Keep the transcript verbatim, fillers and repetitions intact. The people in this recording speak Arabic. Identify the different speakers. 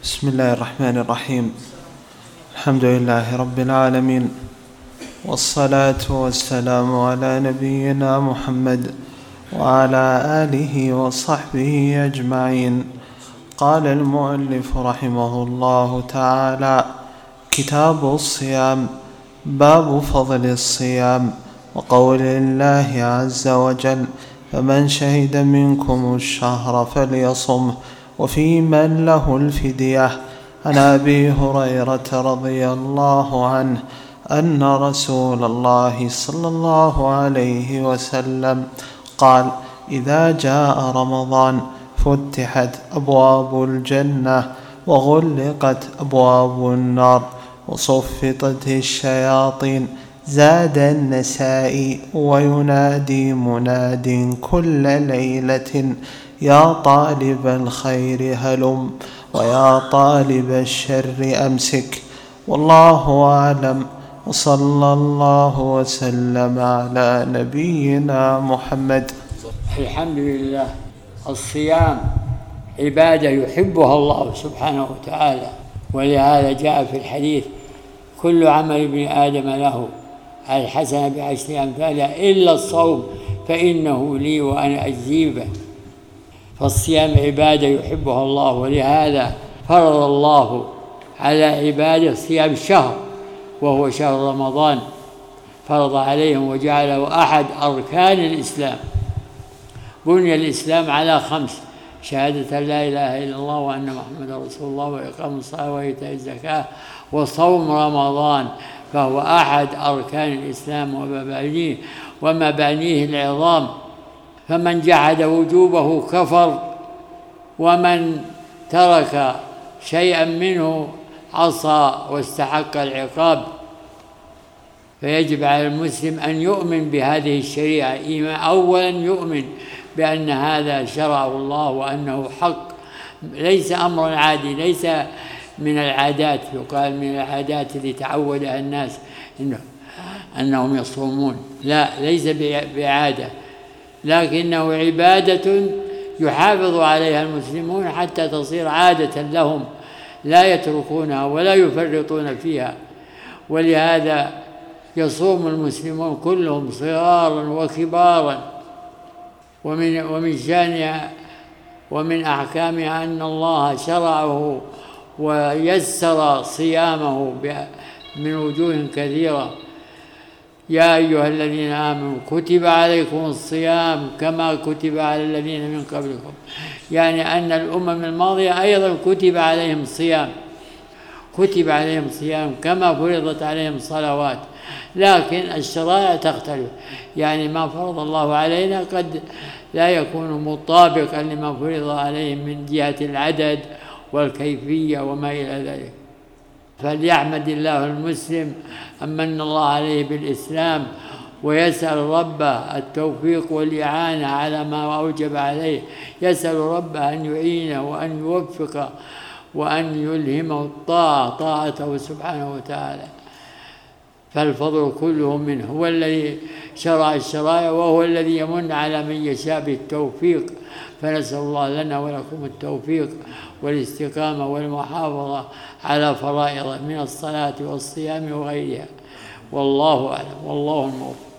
Speaker 1: بسم الله الرحمن الرحيم. الحمد لله رب العالمين، والصلاة والسلام على نبينا محمد وعلى آله وصحبه أجمعين. قال المؤلف رحمه الله تعالى: كتاب الصيام. باب فضل الصيام، وقول الله عز وجل: فمن شهد منكم الشهر فليصمه، وفي من له الفدية. عن أبي هريرة رضي الله عنه أن رسول الله صلى الله عليه وسلم قال: إذا جاء رمضان فتحت أبواب الجنة وغلقت أبواب النار وصفطت الشياطين. زاد النسائي: وينادي مناد كل ليلة: يا طالب الخير هلم، ويا طالب الشر أمسك. والله أعلم، وصلى الله وسلم على نبينا محمد.
Speaker 2: الحمد لله. الصيام عبادة يحبها الله سبحانه وتعالى، ولهذا جاء في الحديث: كل عمل ابن آدم له الحسنة بعشر أمثالها إلا الصوم فإنه لي وأنا أجزي به. فالصيام عبادة يحبها الله، ولهذا فرض الله على عباده صيام شهر وهو شهر رمضان، فرض عليهم وجعله أحد أركان الإسلام. بني الإسلام على خمس: شهادة لا إله إلا الله وأن محمدا رسول الله، وإقام الصلاة وإيتاء الزكاة، وصوم رمضان، فهو أحد أركان الإسلام ومبانيه ومبانيه العظام. فمن جحد وجوبه كفر، ومن ترك شيئا منه عصى واستحق العقاب. فيجب على المسلم أن يؤمن بهذه الشريعة. أولا يؤمن بأن هذا شرعه الله وأنه حق، ليس أمر عادي، ليس من العادات. يقال من العادات اللي تعودها الناس إنه أنهم يصومون، لا، ليس بعادة، لكنه عبادة يحافظ عليها المسلمون حتى تصير عادة لهم، لا يتركونها ولا يفرطون فيها. ولهذا يصوم المسلمون كلهم صغارا وكبارا. ومن ومن شأنها ومن أحكامها أن الله شرعه ويسر صيامه من وجوه كثيرة. يا أيها الذين آمنوا كتب عليكم الصيام كما كتب على الذين من قبلكم، يعني أن الأمم الماضية أيضا كتب عليهم الصيام، كتب عليهم الصيام كما فرضت عليهم الصلوات، لكن الشرائع تختلف. يعني ما فرض الله علينا قد لا يكون مطابقا لما فرض عليهم من جهة العدد والكيفية وما إلى ذلك. فليحمد الله المسلم أمن الله عليه بالإسلام، ويسأل ربه التوفيق والإعانة على ما أوجب عليه. يسأل ربه أن يعينه وأن يوفقه وأن يلهمه الطاعة، طاعته سبحانه وتعالى. فالفضل كله منه، هو الذي شرع الشرائع وهو الذي يمن على من يشاء بالتوفيق. فنسأل الله لنا ولكم التوفيق والاستقامة والمحافظة على فرائض من الصلاة والصيام وغيرها. والله أعلم، والله الموفق.